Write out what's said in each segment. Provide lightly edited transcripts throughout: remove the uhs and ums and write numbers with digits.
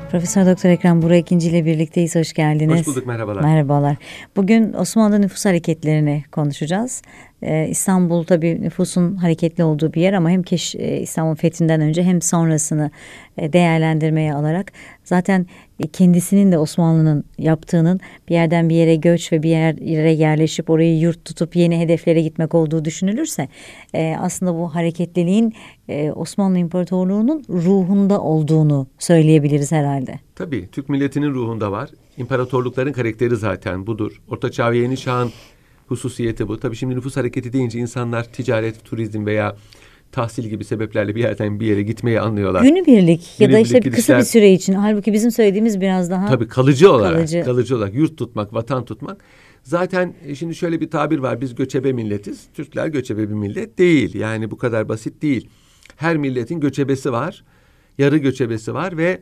Profesör Doktor Ekrem Burak İkinci ile birlikteyiz. Hoş geldiniz. Hoş bulduk, merhabalar. Merhabalar. Bugün Osmanlı nüfus hareketlerini konuşacağız. İstanbul tabii nüfusun hareketli olduğu bir yer ama hem İstanbul fethinden önce hem sonrasını değerlendirmeye alarak zaten kendisinin de Osmanlı'nın yaptığının bir yerden bir yere göç ve bir yere yerleşip orayı yurt tutup yeni hedeflere gitmek olduğu düşünülürse aslında bu hareketliliğin Osmanlı İmparatorluğu'nun ruhunda olduğunu söyleyebiliriz herhalde. Tabii Türk milletinin ruhunda var. İmparatorlukların karakteri zaten budur. Orta Çağ ve Yeni Çağ'ın hususiyeti bu. Tabii şimdi nüfus hareketi deyince insanlar ticaret, turizm veya tahsil gibi sebeplerle bir yerden bir yere gitmeyi anlıyorlar. Günübirlik ya da işte Günübirlik kısa bir süre için. Halbuki bizim söylediğimiz biraz daha tabii kalıcı olarak yurt tutmak, vatan tutmak. Zaten şimdi şöyle bir tabir var. Biz göçebe milletiz. Türkler göçebe bir millet değil. Yani bu kadar basit değil. Her milletin göçebesi var. Yarı göçebesi var ve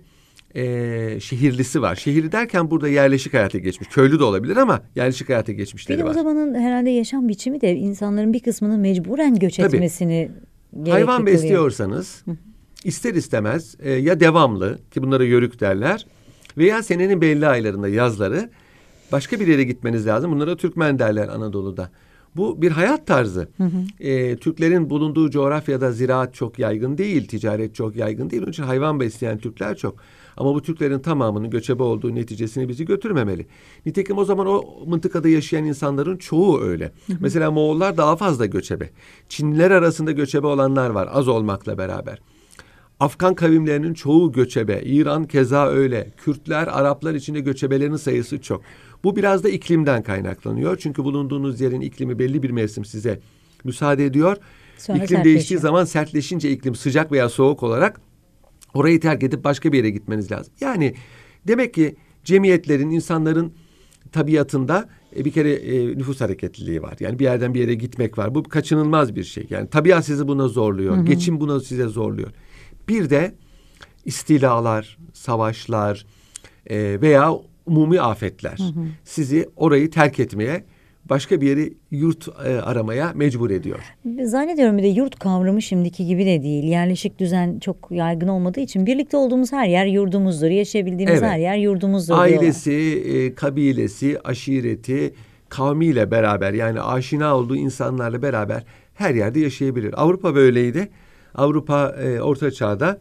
şehirlisi var. Şehirli derken burada yerleşik hayata geçmiş. Köylü de olabilir ama yerleşik hayata geçmişleri var. Bir de o zamanın herhalde yaşam biçimi de insanların bir kısmının mecburen göç etmesini gerekli hayvan kılıyor. besliyorsanız ister istemez ya devamlı, ki bunlara yörük derler, veya senenin belli aylarında yazları başka bir yere gitmeniz lazım. Bunlara Türkmen derler Anadolu'da. Bu bir hayat tarzı. Türklerin bulunduğu coğrafyada ziraat çok yaygın değil, ticaret çok yaygın değil. Onun için hayvan besleyen Türkler çok. Ama bu Türklerin tamamının göçebe olduğu neticesini bizi götürmemeli. Nitekim o zaman o mıntıkada yaşayan insanların çoğu öyle. Mesela Moğollar daha fazla göçebe. Çinliler arasında göçebe olanlar var, az olmakla beraber. Afgan kavimlerinin çoğu göçebe. İran keza öyle. Kürtler, Araplar içinde göçebelerin sayısı çok. Bu biraz da iklimden kaynaklanıyor. Çünkü bulunduğunuz yerin iklimi belli bir mevsim size müsaade ediyor. Sonra İklim değiştiği zaman sertleşince iklim sıcak veya soğuk olarak orayı terk edip başka bir yere gitmeniz lazım. Yani demek ki cemiyetlerin, insanların tabiatında bir kere nüfus hareketliliği var. Yani bir yerden bir yere gitmek var. Bu kaçınılmaz bir şey. Yani tabiat sizi buna zorluyor. Geçim buna size zorluyor. Bir de istilalar, savaşlar veya umumi afetler sizi orayı terk etmeye, başka bir yeri yurt aramaya mecbur ediyor. Zannediyorum bir de yurt kavramı şimdiki gibi de değil. Yerleşik düzen çok yaygın olmadığı için birlikte olduğumuz her yer yurdumuzdur. Yaşayabildiğimiz her yer yurdumuzdur ailesi, kabilesi, aşireti, kavmiyle beraber, yani aşina olduğu insanlarla beraber her yerde yaşayabilir. Avrupa böyleydi. Avrupa Orta Çağ'da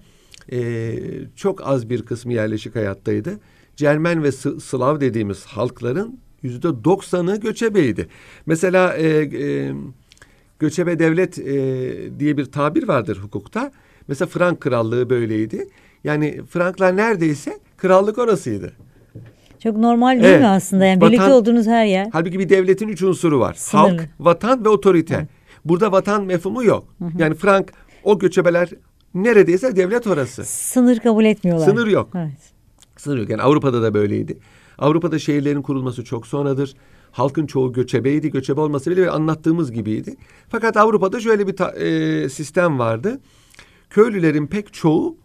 çok az bir kısmı yerleşik hayattaydı. Cermen ve Slav dediğimiz halkların %90'ı göçebeydi. Mesela göçebe devlet diye bir tabir vardır hukukta. Mesela Frank Krallığı böyleydi. Yani Franklar neredeyse krallık orasıydı. Çok normal değil mi aslında? Yani birlikte olduğunuz her yer. Halbuki bir devletin 3 unsuru var. Sınırlı. Halk, vatan ve otorite. Burada vatan mefhumu yok. Yani Frank, o göçebeler neredeyse devlet orası. Sınır kabul etmiyorlar. Sınır yok. Evet. Sınır yok. Yani Avrupa'da da böyleydi. Avrupa'da şehirlerin kurulması çok sonradır. Halkın çoğu göçebeydi. Göçebe olması bile anlattığımız gibiydi. Fakat Avrupa'da şöyle bir sistem vardı. Köylülerin pek çoğu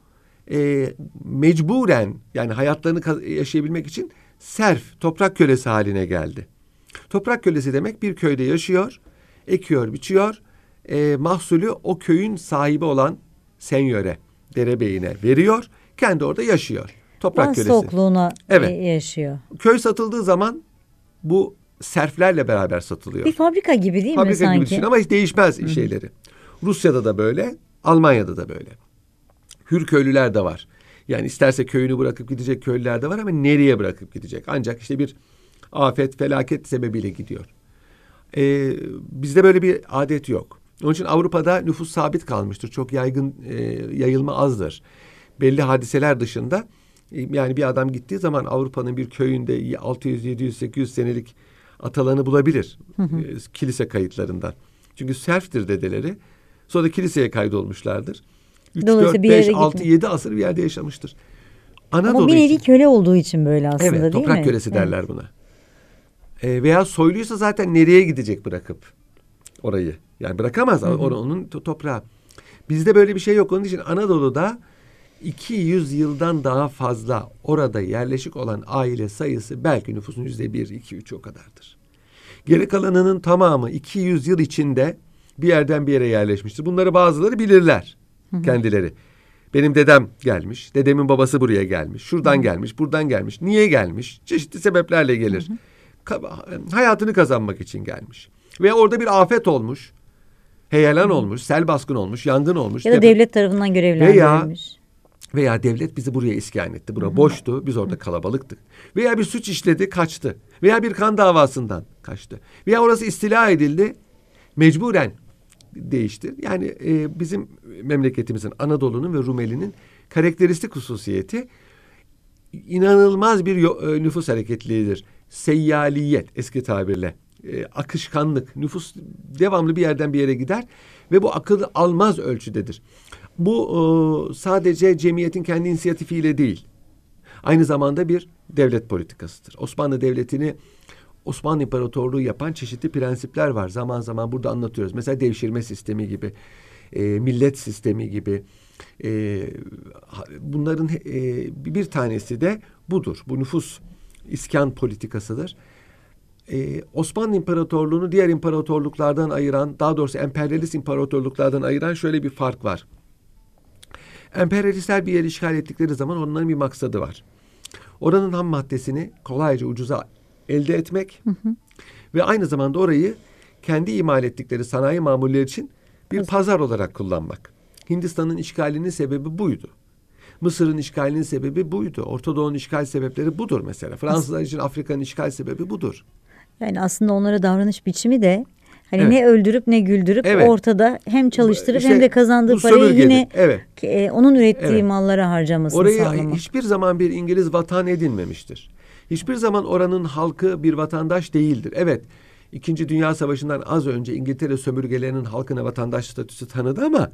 mecburen, yani hayatlarını yaşayabilmek için serf, toprak kölesi haline geldi. Toprak kölesi demek, bir köyde yaşıyor, ekiyor, biçiyor. Mahsulü o köyün sahibi olan senyöre, derebeyine veriyor. Kendi orada yaşıyor. Toprak kölesi. Stokluğuna yaşıyor. Köy satıldığı zaman bu serflerle beraber satılıyor. Bir fabrika gibi değil mi sanki? Fabrika gibi düşün ama hiç değişmez şeyleri. Rusya'da da böyle, Almanya'da da böyle. Hür köylüler de var. Yani isterse köyünü bırakıp gidecek köylüler de var ama nereye bırakıp gidecek? Ancak işte bir afet, felaket sebebiyle gidiyor. Bizde böyle bir adet yok. Onun için Avrupa'da nüfus sabit kalmıştır. Çok yaygın, yayılma azdır. Belli hadiseler dışında, yani bir adam gittiği zaman Avrupa'nın bir köyünde 600, 700, 800 senelik atalarını bulabilir. Kilise kayıtlarından. Çünkü serftir dedeleri. Sonra da kiliseye kaydolmuşlardır. 3, 4, 5, 6, 7 asır bir yerde yaşamıştır. Ama bir nevi köle olduğu için böyle aslında, değil mi? Evet, toprak kölesi derler buna. Veya soyluysa zaten nereye gidecek bırakıp orayı? Yani bırakamaz onun toprağı. Bizde böyle bir şey yok. Onun için Anadolu'da 200 yıldan daha fazla orada yerleşik olan aile sayısı belki nüfusun %1, 2, 3 o kadardır. Geri kalanının tamamı 200 yıl içinde bir yerden bir yere yerleşmiştir. Bunları bazıları bilirler kendileri. Benim dedem gelmiş, dedemin babası buraya gelmiş, şuradan gelmiş, buradan gelmiş. Niye gelmiş? Çeşitli sebeplerle gelir. Hayatını kazanmak için gelmiş. Ve orada bir afet olmuş, heyelan olmuş, sel baskın olmuş, yangın olmuş. Ya da devlet tarafından görevlendirilmiş. Veya devlet bizi buraya iskan etti. Bura boştu, biz orada kalabalıktık. Veya bir suç işledi, kaçtı. Veya bir kan davasından kaçtı. Veya orası istila edildi, mecburen değişti. Yani bizim memleketimizin, Anadolu'nun ve Rumeli'nin karakteristik hususiyeti inanılmaz bir nüfus hareketliliğidir. Seyyaliyet eski tabirle. Akışkanlık. Nüfus devamlı bir yerden bir yere gider ve bu akıl almaz ölçüdedir. Bu sadece cemiyetin kendi inisiyatifiyle değil. Aynı zamanda bir devlet politikasıdır. Osmanlı Devleti'ni, Osmanlı İmparatorluğu yapan çeşitli prensipler var. Zaman zaman burada anlatıyoruz. Mesela devşirme sistemi gibi, millet sistemi gibi. Bunların bir tanesi de budur. Bu nüfus iskan politikasıdır. Osmanlı İmparatorluğu'nu diğer imparatorluklardan ayıran, daha doğrusu emperyalist imparatorluklardan ayıran şöyle bir fark var. Emperyalistler bir yeri işgal ettikleri zaman onların bir maksadı var. Oranın ham maddesini kolayca ucuza elde etmek ve aynı zamanda orayı kendi imal ettikleri sanayi mamulleri için bir pazar olarak kullanmak. Hindistan'ın işgalinin sebebi buydu. Mısır'ın işgalinin sebebi buydu. Orta Doğu'nun işgal sebepleri budur mesela. Fransızlar için Afrika'nın işgal sebebi budur. Yani aslında onlara davranış biçimi de hani ne öldürüp ne güldürüp ortada hem çalıştırıp hem de kazandığı parayı yine onun ürettiği mallara harcamasını sağlamak. Orayı hiçbir zaman bir İngiliz vatan edinmemiştir. Hiçbir zaman oranın halkı bir vatandaş değildir. Evet, İkinci Dünya Savaşı'ndan az önce İngiltere sömürgelerinin halkına vatandaş statüsü tanıdı ama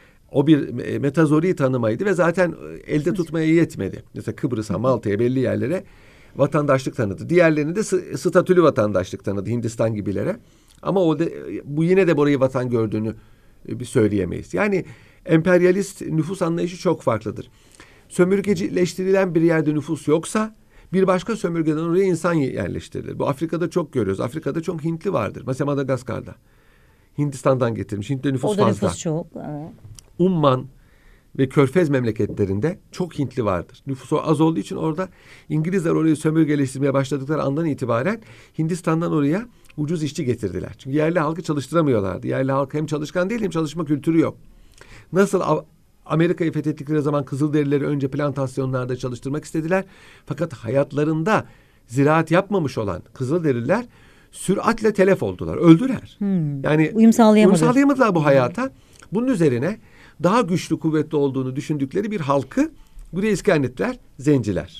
o bir metazori tanımaydı ve zaten elde tutmaya yetmedi. Mesela Kıbrıs'a, Malta'ya, belli yerlere vatandaşlık tanıdı. Diğerlerini de statülü vatandaşlık tanıdı, Hindistan gibilere. Ama bu yine de burayı vatan gördüğünü bir söyleyemeyiz. Yani emperyalist nüfus anlayışı çok farklıdır. Sömürgecileştirilen bir yerde nüfus yoksa bir başka sömürgeden oraya insan yerleştirilir. Bu Afrika'da çok görüyoruz. Afrika'da çok Hintli vardır. Mesela Madagaskar'da. Hindistan'dan getirmiş. Hintli nüfus fazla. Orada nüfus çok. Evet. Umman ve Körfez memleketlerinde çok Hintli vardır. Nüfusu az olduğu için orada İngilizler orayı sömürgeleştirmeye başladıkları andan itibaren Hindistan'dan oraya ucuz işçi getirdiler. Çünkü yerli halkı çalıştıramıyorlardı. Yerli halk hem çalışkan değil hem çalışma kültürü yok. Nasıl Amerika'yı fethettikleri zaman Kızılderilileri önce plantasyonlarda çalıştırmak istediler. Fakat hayatlarında ziraat yapmamış olan Kızılderililer süratle telef oldular. Öldüler. Yani uyum sağlayamadılar bu hayata. Bunun üzerine daha güçlü, kuvvetli olduğunu düşündükleri bir halkı buraya iskan ettiler, zenciler.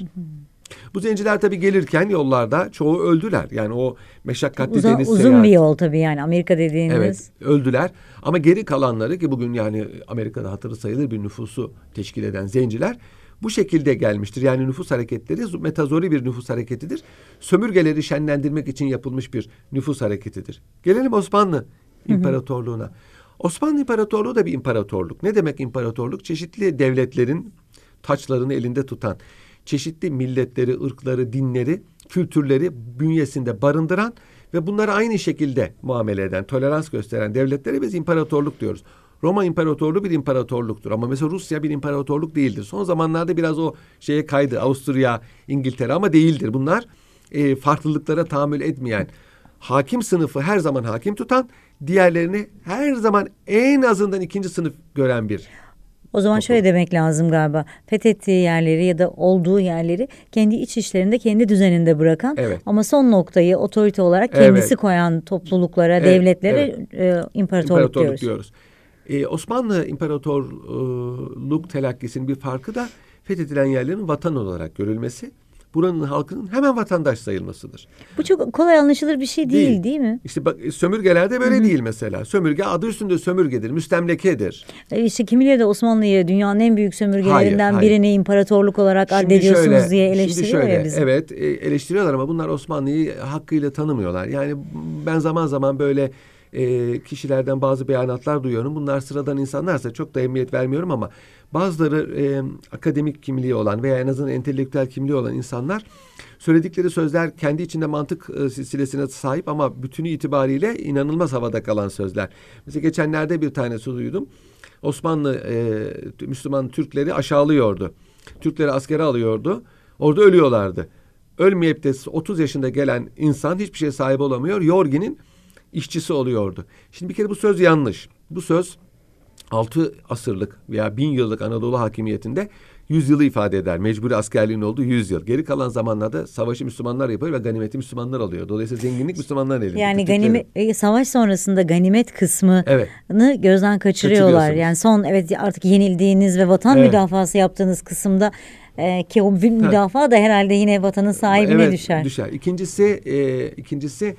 Bu zenciler tabii gelirken yollarda çoğu öldüler. Yani o meşakkatli deniz uzun seyahati. Bir yol tabii yani Amerika dediğiniz. Evet, öldüler. Ama geri kalanları ki bugün yani Amerika'da hatırı sayılır bir nüfusu teşkil eden zenciler bu şekilde gelmiştir. Yani nüfus hareketleri metazori bir nüfus hareketidir. Sömürgeleri şenlendirmek için yapılmış bir nüfus hareketidir. Gelelim Osmanlı İmparatorluğu'na. Osmanlı İmparatorluğu da bir imparatorluk. Ne demek imparatorluk? Çeşitli devletlerin taçlarını elinde tutan, çeşitli milletleri, ırkları, dinleri, kültürleri bünyesinde barındıran ve bunları aynı şekilde muamele eden, tolerans gösteren devletlere biz imparatorluk diyoruz. Roma İmparatorluğu bir imparatorluktur ama mesela Rusya bir imparatorluk değildir. Son zamanlarda biraz o şeye kaydı. Avusturya, İngiltere ama değildir. Bunlar farklılıklara tahammül etmeyen, hakim sınıfı her zaman hakim tutan, diğerlerini her zaman en azından ikinci sınıf gören bir. O zaman şöyle demek lazım galiba. Fethettiği yerleri ya da olduğu yerleri kendi iç işlerinde, kendi düzeninde bırakan ama son noktayı otorite olarak kendisi koyan topluluklara, devletlere imparatorluk diyoruz. Osmanlı İmparatorluk telakkisinin bir farkı da fethedilen yerlerin vatan olarak görülmesi. Buranın halkının hemen vatandaş sayılmasıdır. Bu çok kolay anlaşılır bir şey değil mi? İşte bak sömürgelerde böyle değil mesela. Sömürge adı üstünde sömürgedir, müstemlekedir. İşte kimileri de Osmanlı'yı dünyanın en büyük sömürgelerinden birini imparatorluk olarak addediyorsunuz diye eleştiriyor ya bizi. Evet, eleştiriyorlar ama bunlar Osmanlı'yı hakkıyla tanımıyorlar. Yani ben zaman zaman böyle kişilerden bazı beyanatlar duyuyorum. Bunlar sıradan insanlarsa çok da emniyet vermiyorum ama bazıları akademik kimliği olan veya en azından entelektüel kimliği olan insanlar söyledikleri sözler kendi içinde mantık silsilesine sahip ama bütünü itibariyle inanılmaz havada kalan sözler. Mesela geçenlerde bir tanesi duydum. Osmanlı Müslüman Türkleri aşağılıyordu. Türkleri askere alıyordu. Orada ölüyorlardı. Ölmeyip de 30 yaşında gelen insan hiçbir şeye sahip olamıyor. Yorgi'nin işçisi oluyordu. Şimdi bir kere bu söz yanlış. Bu söz 6 asırlık veya 1000 yıllık Anadolu hakimiyetinde 100 yılı ifade eder. Mecburi askerliğin olduğu 100 yıl. Geri kalan zamanlarda savaşı Müslümanlar yapıyor ve ganimeti Müslümanlar alıyor. Dolayısıyla zenginlik Müslümanların elinde. Yani savaş sonrasında ganimet kısmını gözden kaçırıyorlar. Yani son artık yenildiğiniz ve vatan müdafası yaptığınız kısımda ki o müdafaa da herhalde yine vatanın sahibine düşer. İkincisi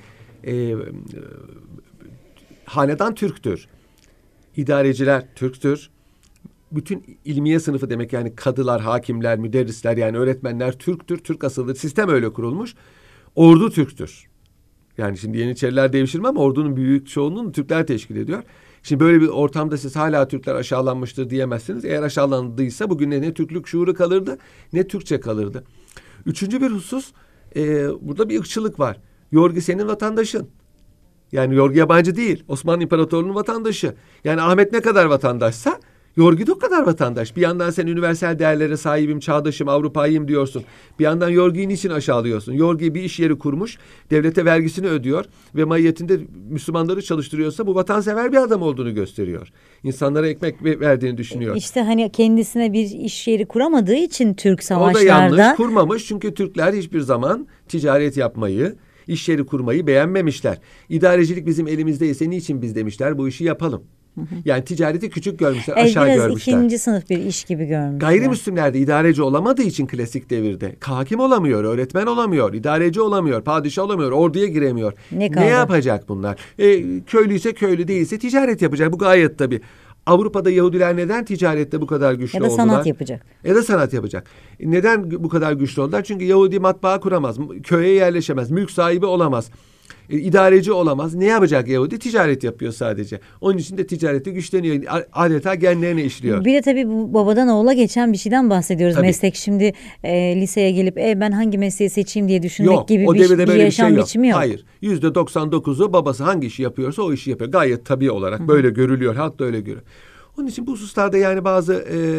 hanedan Türktür. İdareciler Türktür. Bütün ilmiye sınıfı demek, yani kadılar, hakimler, müderrisler, yani öğretmenler Türktür. Türk asıllı sistem öyle kurulmuş. Ordu Türktür. Yani şimdi Yeniçeriler devşirme ama ordunun büyük çoğunluğunu Türkler teşkil ediyor. Şimdi böyle bir ortamda siz hala Türkler aşağılanmıştır diyemezsiniz. Eğer aşağılandıysa bugün ne Türklük şuuru kalırdı ne Türkçe kalırdı. Üçüncü bir husus, burada bir ırkçılık var. Yorgi senin vatandaşın. Yani Yorgi yabancı değil. Osmanlı İmparatorluğu'nun vatandaşı. Yani Ahmet ne kadar vatandaşsa Yorgi de o kadar vatandaş. Bir yandan sen üniversal değerlere sahibim, çağdaşım, Avrupa'yım diyorsun. Bir yandan Yorgi'yi niçin aşağılıyorsun? Yorgi bir iş yeri kurmuş, devlete vergisini ödüyor ve mahiyetinde Müslümanları çalıştırıyorsa bu vatansever bir adam olduğunu gösteriyor. İnsanlara ekmek verdiğini düşünüyor. İşte hani kendisine bir iş yeri kuramadığı için Türk savaşlarda. O da yanlış, kurmamış çünkü Türkler hiçbir zaman ticaret yapmayı, iş yeri kurmayı beğenmemişler. İdarecilik bizim elimizdeyse niçin biz demişler bu işi yapalım. Yani ticareti küçük görmüşler, aşağı biraz görmüşler. İkinci sınıf bir iş gibi görmüşler. Gayrimüslimler de idareci olamadığı için klasik devirde hakim olamıyor, öğretmen olamıyor, idareci olamıyor, padişah olamıyor, orduya giremiyor. Ne yapacak bunlar? Köylü ise köylü, değilse ticaret yapacak. Bu gayet tabii. Avrupa'da Yahudiler neden ticarette bu kadar güçlü oldular? Ya da sanat yapacak. Sanat yapacak. Neden bu kadar güçlü oldular? Çünkü Yahudi matbaa kuramaz, köye yerleşemez, mülk sahibi olamaz. İdareci olamaz. Ne yapacak Yahudi? Ticaret yapıyor sadece. Onun için de ticareti güçleniyor. Adeta genlerine işliyor. Bir de tabii bu babadan oğula geçen bir şeyden bahsediyoruz. Tabii. Meslek şimdi liseye gelip ben hangi mesleği seçeyim diye düşünmek gibi bir yaşam biçimi yok. Hayır. %99'u babası hangi işi yapıyorsa o işi yapıyor. Gayet tabii olarak böyle görülüyor. Halk da öyle görüyor. Onun için bu hususlarda yani bazı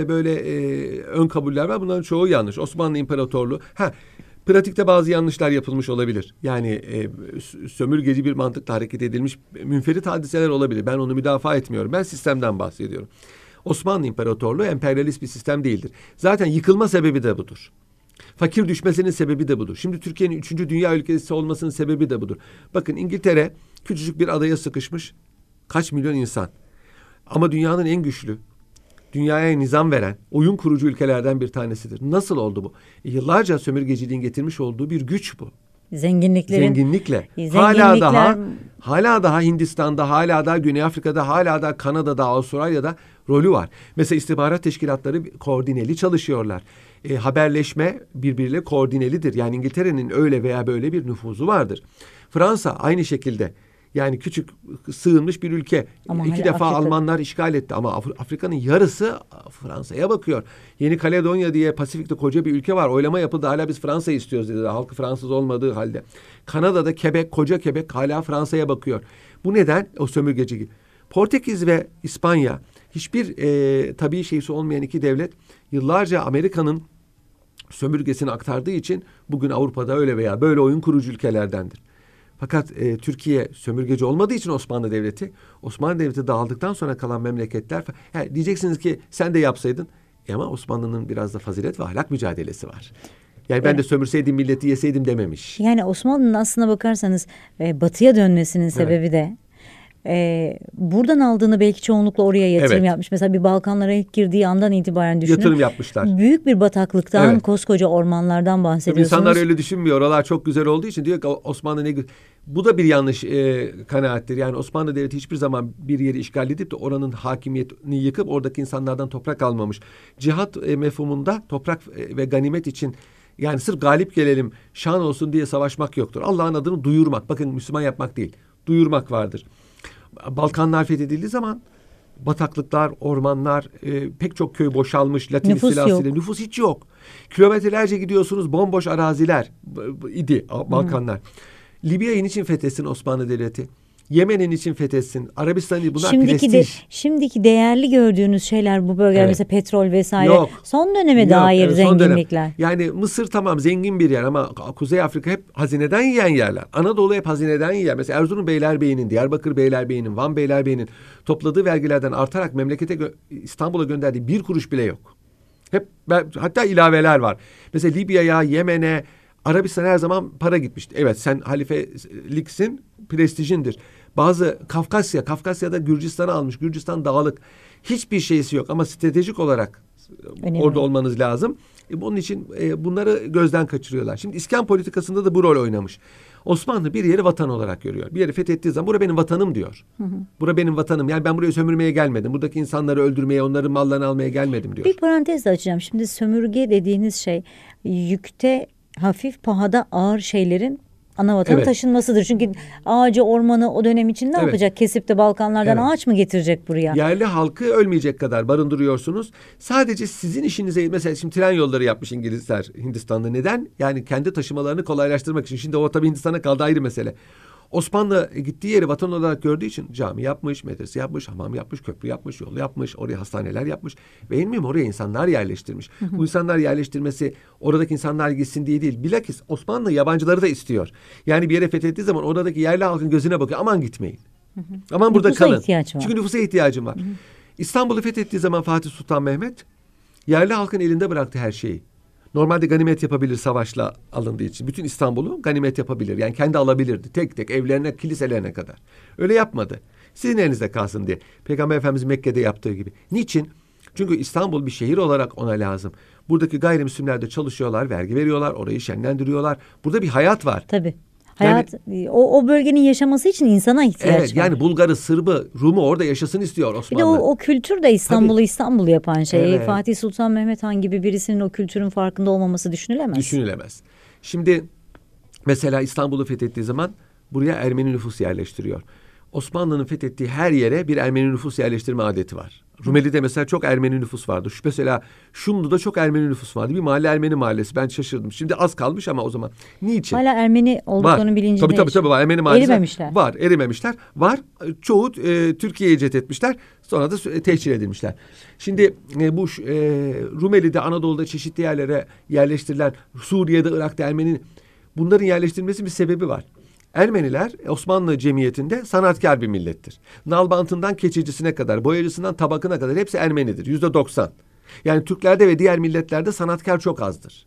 ön kabuller var. Bunların çoğu yanlış. Osmanlı İmparatorluğu... Pratikte bazı yanlışlar yapılmış olabilir. Yani sömürgeci bir mantıkla hareket edilmiş münferit hadiseler olabilir. Ben onu müdafaa etmiyorum. Ben sistemden bahsediyorum. Osmanlı İmparatorluğu emperyalist bir sistem değildir. Zaten yıkılma sebebi de budur. Fakir düşmesinin sebebi de budur. Şimdi Türkiye'nin 3. dünya ülkesi olmasının sebebi de budur. Bakın İngiltere küçücük bir adaya sıkışmış. Kaç milyon insan. Ama dünyanın en güçlü, dünyaya nizam veren, oyun kurucu ülkelerden bir tanesidir. Nasıl oldu bu? Yıllarca sömürgeciliğin getirmiş olduğu bir güç bu. Zenginlikle. Hala daha Hindistan'da, hala daha Güney Afrika'da, hala daha Kanada'da, Avustralya'da rolü var. Mesela istihbarat teşkilatları koordineli çalışıyorlar. Haberleşme birbiriyle koordinelidir. Yani İngiltere'nin öyle veya böyle bir nüfuzu vardır. Fransa aynı şekilde. Yani küçük sığınmış bir ülke. Ama 2 defa Almanlar işgal etti ama Afrika'nın yarısı Fransa'ya bakıyor. Yeni Kaledonya diye Pasifik'te koca bir ülke var. Oylama yapıldı. Hala biz Fransa'yı istiyoruz dedi. Halkı Fransız olmadığı halde. Kanada'da Quebec, koca Quebec hala Fransa'ya bakıyor. Bu neden? O sömürgeci. Portekiz ve İspanya hiçbir tabii şeysi olmayan iki devlet yıllarca Amerika'nın sömürgesini aktardığı için bugün Avrupa'da öyle veya böyle oyun kurucu ülkelerdendir. Fakat Türkiye sömürgeci olmadığı için Osmanlı Devleti dağıldıktan sonra kalan memleketler... diyeceksiniz ki sen de yapsaydın. Ama Osmanlı'nın biraz da fazilet ve ahlak mücadelesi var. Yani ben de sömürseydim milleti yeseydim dememiş. Yani Osmanlı'nın aslına bakarsanız batıya dönmesinin sebebi de... buradan aldığını belki çoğunlukla oraya yatırım yapmış. Mesela bir Balkanlara ilk girdiği andan itibaren düşünün. Yatırım yapmışlar. Büyük bir bataklıktan, koskoca ormanlardan bahsediyorsunuz. İnsanlar öyle düşünmüyor. Oralar çok güzel olduğu için diyor ki Osmanlı ne güzel. Bu da bir yanlış kanaattir. Yani Osmanlı Devleti hiçbir zaman bir yeri işgal edip de oranın hakimiyetini yıkıp oradaki insanlardan toprak almamış. Cihat mefhumunda toprak ve ganimet için yani sırf galip gelelim, şan olsun diye savaşmak yoktur. Allah'ın adını duyurmak. Bakın Müslüman yapmak değil. Duyurmak vardır. Balkanlar fethedildiği zaman bataklıklar, ormanlar, pek çok köy boşalmış. Latin istilasıyla nüfus hiç yok. Kilometrelerce gidiyorsunuz, bomboş araziler idi Balkanlar. Libya'yı niçin fethetsin Osmanlı Devleti? Yemen'in için fethetsin. Arabistan'ı bunlar prestij. Şimdiki değerli gördüğünüz şeyler bu bölgeler, mesela petrol vesaire. Yok. Son döneme dair zenginlikler. Yani Mısır tamam zengin bir yer ama Kuzey Afrika hep hazineden yiyen yerler. Anadolu hep hazineden yiyen. Mesela Erzurum Beylerbeyi'nin, Diyarbakır Beylerbeyi'nin, Van Beylerbeyi'nin topladığı vergilerden artarak memlekete İstanbul'a gönderdiği bir kuruş bile yok. Hep hatta ilaveler var. Mesela Libya'ya, Yemen'e, Arabistan'a her zaman para gitmişti. Evet, sen halifeliksin, prestijindir. Bazı Kafkasya'da Gürcistan'ı almış. Gürcistan dağlık. Hiçbir şeysi yok ama stratejik olarak önemli. Orada olmanız lazım. Bunun için bunları gözden kaçırıyorlar. Şimdi iskan politikasında da bu rol oynamış. Osmanlı bir yeri vatan olarak görüyor. Bir yeri fethettiği zaman bura benim vatanım diyor. Bura benim vatanım. Yani ben buraya sömürmeye gelmedim. Buradaki insanları öldürmeye, onların mallarını almaya gelmedim diyor. Bir parantez de açacağım. Şimdi sömürge dediğiniz şey yükte hafif, pahada ağır şeylerin ana vatanı taşınmasıdır. Çünkü ağacı, ormanı o dönem için ne yapacak? Kesip de Balkanlardan ağaç mı getirecek buraya? Yerli halkı ölmeyecek kadar barındırıyorsunuz. Sadece sizin işinize, mesela şimdi tren yolları yapmış İngilizler Hindistan'da. Neden? Yani kendi taşımalarını kolaylaştırmak için. Şimdi o tabii Hindistan'a kaldı, ayrı mesele. Osmanlı gittiği yeri vatan olarak gördüğü için cami yapmış, medrese yapmış, hamam yapmış, köprü yapmış, yol yapmış, oraya hastaneler yapmış. Ve en mühim oraya insanlar yerleştirmiş. Bu insanlar yerleştirmesi oradaki insanlar gitsin diye değil. Bilakis Osmanlı yabancıları da istiyor. Yani bir yere fethettiği zaman oradaki yerli halkın gözüne bakıyor. Aman gitmeyin. Aman burada kalın. Çünkü nüfusa ihtiyacım var. İstanbul'u fethettiği zaman Fatih Sultan Mehmet yerli halkın elinde bıraktı her şeyi. Normalde ganimet yapabilir savaşla alındığı için. Bütün İstanbul'u ganimet yapabilir. Yani kendi alabilirdi. Tek tek evlerine, kiliselerine kadar. Öyle yapmadı. Sizin elinizde kalsın diye. Peygamber Efendimiz Mekke'de yaptığı gibi. Niçin? Çünkü İstanbul bir şehir olarak ona lazım. Buradaki gayrimüslimler de çalışıyorlar, vergi veriyorlar, orayı şenlendiriyorlar. Burada bir hayat var. Tabii. Hayat, yani, o bölgenin yaşaması için insana ihtiyaç var. Yani Bulgarı, Sırbı, Rum'u orada yaşasın istiyor Osmanlı. Bir de o kültür de İstanbul'u İstanbul yapan şey. Fatih Sultan Mehmet Han gibi birisinin o kültürün farkında olmaması düşünülemez. Düşünülemez. Şimdi mesela İstanbul'u fethettiği zaman buraya Ermeni nüfus yerleştiriyor. Osmanlı'nın fethettiği her yere bir Ermeni nüfus yerleştirme adeti var. Rumeli'de mesela çok Ermeni nüfus vardı. Mesela Şumlu'da çok Ermeni nüfus vardı. Bir mahalle Ermeni mahallesi. Ben şaşırdım. Şimdi az kalmış ama o zaman. Niçin? Hala Ermeni olduklarının bilincinde. Tabii var. Ermeni mahallesi erimemişler. Var. Erimemişler. Var. Çoğu Türkiye'ye hicret etmişler. Sonra da tehcir edilmişler. Şimdi bu Rumeli'de, Anadolu'da çeşitli yerlere yerleştirilen, Suriye'de, Irak'ta Ermeni, bunların yerleştirilmesi bir sebebi var. Ermeniler Osmanlı cemiyetinde sanatkar bir millettir. Nalbantından keçicisine kadar, boyacısından tabakına kadar hepsi Ermenidir. %90. Yani Türklerde ve diğer milletlerde sanatkar çok azdır.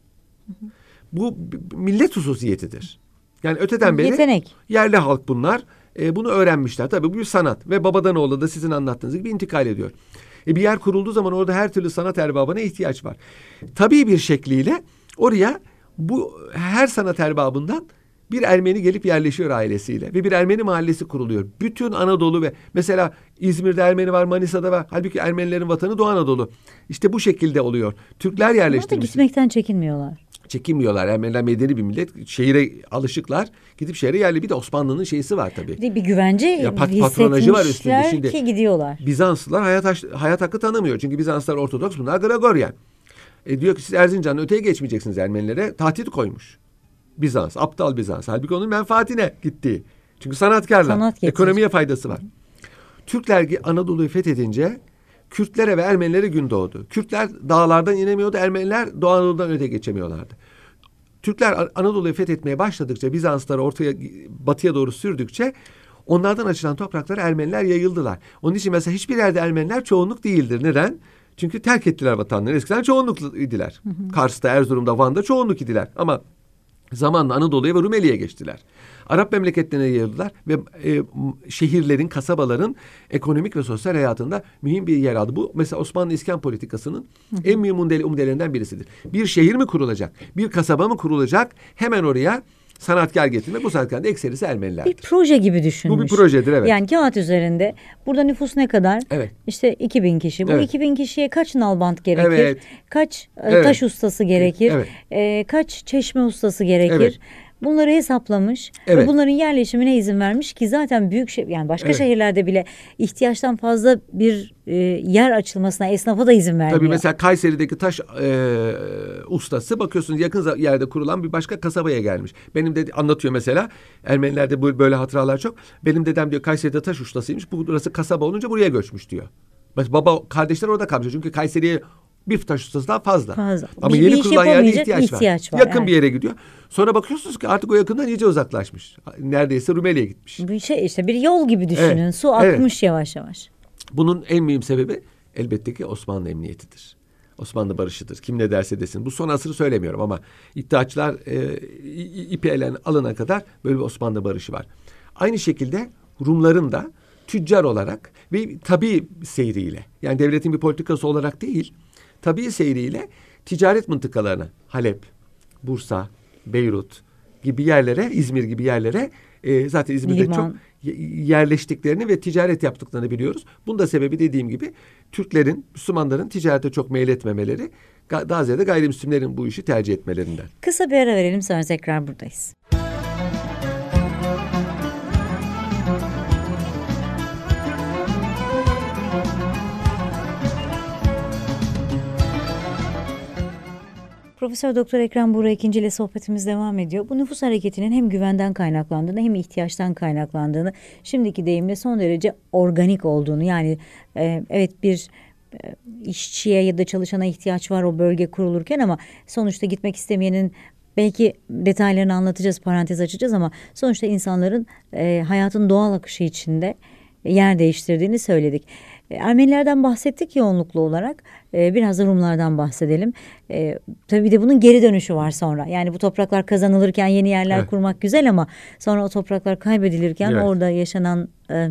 Bu millet hususiyetidir. Yani öteden beri yetenek. Yerli halk bunlar. Bunu öğrenmişler. Tabii bu bir sanat ve babadan oğula da sizin anlattığınız gibi intikal ediyor. Bir yer kurulduğu zaman orada her türlü sanat erbabına ihtiyaç var. Tabii bir şekliyle oraya bu her sanat erbabından bir Ermeni gelip yerleşiyor ailesiyle ve bir Ermeni mahallesi kuruluyor. Bütün Anadolu ve mesela İzmir'de Ermeni var, Manisa'da var. Halbuki Ermenilerin vatanı Doğu Anadolu. İşte bu şekilde oluyor. Türkler yerleştirmiş. Ama da gitmekten çekinmiyorlar. Çekinmiyorlar. Ermeniler medeni bir millet. Şehire alışıklar. Gidip şehre yerli. Bir de Osmanlı'nın şeysi var tabii. Bir güvence patronajı var üstünde. Şimdi ki gidiyorlar. Bizanslılar hayat hakkı tanımıyor. Çünkü Bizanslılar Ortodoks, bunlar Gregoryen. Diyor ki siz Erzincan'ın öteye geçmeyeceksiniz Ermenilere. Tahdit koymuş. Bizans, aptal Bizans. Halbuki onun menfaatine gitti. Çünkü sanatkarlar. Ekonomiye faydası var. Türkler Anadolu'yu fethedince Kürtlere ve Ermenilere gün doğdu. Kürtler dağlardan inemiyordu. Ermeniler Doğu Anadolu'dan öte geçemiyorlardı. Türkler Anadolu'yu fethetmeye başladıkça, Bizansları batıya doğru sürdükçe onlardan açılan topraklara Ermeniler yayıldılar. Onun için mesela hiçbir yerde Ermeniler çoğunluk değildir. Neden? Çünkü terk ettiler vatanları. Eskiden çoğunluk idiler. Kars'ta, Erzurum'da, Van'da çoğunluk idiler. Ama zamanla Anadolu'ya ve Rumeli'ye geçtiler. Arap memleketlerine yayıldılar ve şehirlerin, kasabaların ekonomik ve sosyal hayatında mühim bir yer aldı. Bu mesela Osmanlı iskan politikasının en mühim umdelerinden birisidir. Bir şehir mi kurulacak? Bir kasaba mı kurulacak? Hemen oraya sanatkar getirmek. Bu sanatkarın da ekserisi Ermenilerdir. Bir proje gibi düşünmüş. Bu bir projedir, evet. Yani kağıt üzerinde burada nüfus ne kadar? Evet. İşte 2000 kişi. Bu 2000 kişiye kaç nalbant gerekir? Evet. Kaç taş ustası gerekir? Evet. Kaç çeşme ustası gerekir? Evet. bunları hesaplamış Evet. ve bunların yerleşimine izin vermiş ki zaten büyük yani başka Evet. şehirlerde bile ihtiyaçtan fazla bir yer açılmasına esnafa da izin vermiyor. Tabii mesela Kayseri'deki taş ustası bakıyorsunuz yakın yerde kurulan bir başka kasabaya gelmiş. Benim de anlatıyor mesela, Ermenilerde böyle hatıralar çok. Benim dedem diyor Kayseri'de taş ustasıymış. Burası kasaba olunca buraya göçmüş diyor. Baba kardeşler orada kalmış. Çünkü Kayseri'ye bir taş ustası daha fazla. Ama bir yeni iş kurulan yerde yapamayacak ihtiyaç var. Yakın yani. bir yere gidiyor. Sonra bakıyorsunuz ki artık o yakından iyice uzaklaşmış. Neredeyse Rumeli'ye gitmiş. Bir şey işte, bir yol gibi düşünün. Evet. Su akmış yavaş yavaş. Bunun en mühim sebebi elbette ki Osmanlı emniyetidir. Osmanlı barışıdır. Kim ne derse desin. Bu son asırı söylemiyorum ama iddiaçılar ipi alana kadar böyle bir Osmanlı barışı var. Aynı şekilde Rumların da tüccar olarak ve tabii seyriyle, yani devletin bir politikası olarak değil, tabii seyriyle ticaret mıntıkalarına, Halep, Bursa, Beyrut gibi yerlere, İzmir gibi yerlere, zaten İzmir'de Liman. çok yerleştiklerini ve ticaret yaptıklarını biliyoruz. Bunun da sebebi dediğim gibi Türklerin, Müslümanların ticarete çok meyletmemeleri, daha ziyade gayrimüslimlerin bu işi tercih etmelerinden. Kısa bir ara verelim, sonra tekrar buradayız. Profesör Doktor Ekrem Buğra İkinci ile sohbetimiz devam ediyor. Bu nüfus hareketinin hem güvenden kaynaklandığını hem ihtiyaçtan kaynaklandığını, şimdiki deyimle son derece organik olduğunu, yani evet bir işçiye ya da çalışana ihtiyaç var o bölge kurulurken ama sonuçta gitmek istemeyenin, belki detaylarını anlatacağız, parantez açacağız ama sonuçta insanların hayatın doğal akışı içinde yer değiştirdiğini söyledik. Ermenilerden bahsettik yoğunluklu olarak. Biraz da Rumlardan bahsedelim. Tabii bir de bunun geri dönüşü var sonra. Yani bu topraklar kazanılırken yeni yerler kurmak güzel ama sonra o topraklar kaybedilirken orada yaşanan